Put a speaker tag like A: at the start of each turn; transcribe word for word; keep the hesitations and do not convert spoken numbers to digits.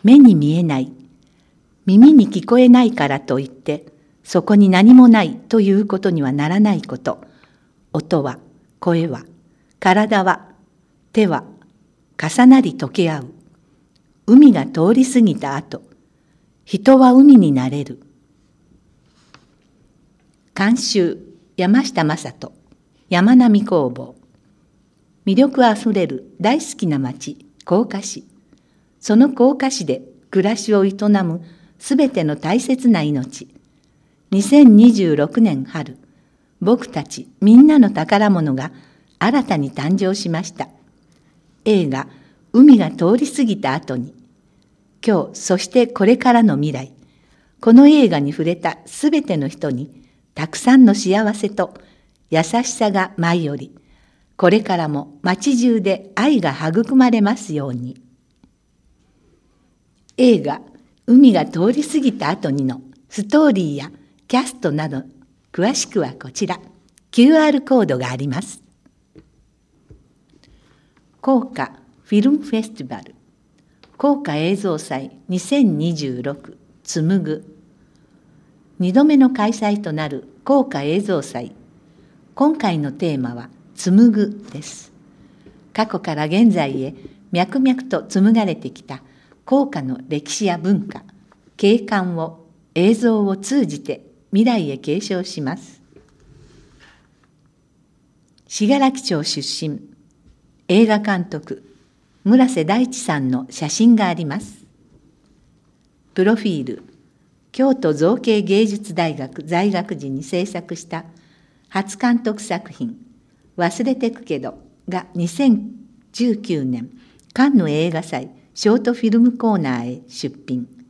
A: 目に見えない、耳に聞こえないからといって、そこに何もないということにはならないこと。音は、声は、体は、手は、重なり溶け合う。海が通り過ぎた後、人は海になれる。監修、山下正人、山並工房。魅力あふれる大好きな町、甲賀市。その甲賀市で暮らしを営むすべての大切な命。にせんにじゅうろくねん春、僕たちみんなの宝物が新たに誕生しました。映画、海が通り過ぎた後に、今日、そしてこれからの未来、この映画に触れたすべての人に、たくさんの幸せと優しさが舞い降り、これからも街中で愛が育まれますように。映画、海が通り過ぎた後にのストーリーやキャストなど、詳しくはこちら、キューアール コードがあります。甲賀フィルムフェスティバル、甲賀映像祭にせんにじゅうろく紡ぐ。にどめの開催となる甲賀映像祭。今回のテーマは紡ぐです。過去から現在へ脈々と紡がれてきた甲賀の歴史や文化、景観を映像を通じて未来へ継承します。信楽町出身、映画監督、村瀬大地さんの写真があります。プロフィール、京都造形芸術大学在学時に制作した初監督作品、忘れてくけどがにせんじゅうきゅうねんカンヌ映画祭ショートフィルムコーナーへ出品。